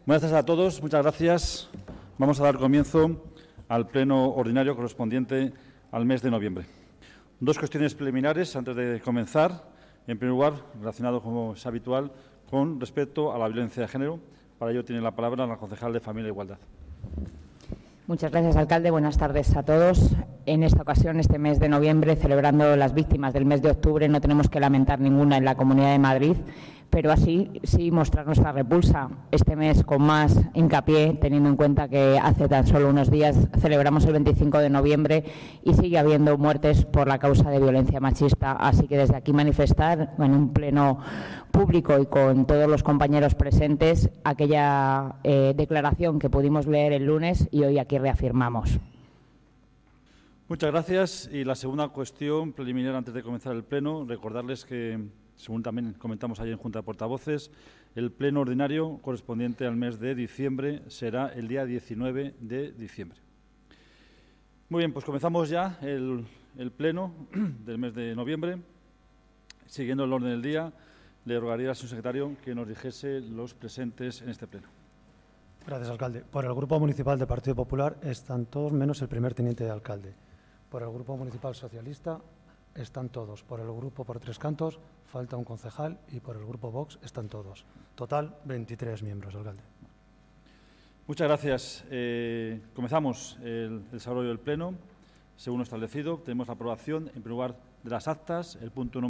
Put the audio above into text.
Buenas tardes a todos, muchas gracias. Vamos a dar comienzo al pleno ordinario correspondiente al mes de noviembre. Dos cuestiones preliminares antes de comenzar. En primer lugar, relacionado, como es habitual, con respecto a la violencia de género. Para ello tiene la palabra la concejal de Familia e Igualdad. Muchas gracias, alcalde. Buenas tardes a todos. En esta ocasión, este mes de noviembre, celebrando las víctimas del mes de octubre, no tenemos que lamentar ninguna en la Comunidad de Madrid, pero así sí mostrar nuestra repulsa este mes con más hincapié, teniendo en cuenta que hace tan solo unos días celebramos el 25 de noviembre y sigue habiendo muertes por la causa de violencia machista. Así que desde aquí manifestar en un pleno público y con todos los compañeros presentes aquella declaración que pudimos leer el lunes y hoy aquí reafirmamos. Muchas gracias. Y la segunda cuestión preliminar antes de comenzar el pleno, recordarles que, según también comentamos ayer en Junta de Portavoces, el pleno ordinario correspondiente al mes de diciembre será el día 19 de diciembre. Muy bien, pues comenzamos ya el pleno del mes de noviembre. Siguiendo el orden del día, le rogaría al señor secretario que nos dijese los presentes en este pleno. Gracias, alcalde. Por el Grupo Municipal del Partido Popular están todos menos el primer teniente de alcalde. Por el Grupo Municipal Socialista están todos. Por el Grupo Por Tres Cantos falta un concejal y por el Grupo Vox están todos. Total, 23 miembros, alcalde. Muchas gracias. Comenzamos el desarrollo del pleno. Según lo establecido, tenemos la aprobación, en primer lugar, de las actas. El punto número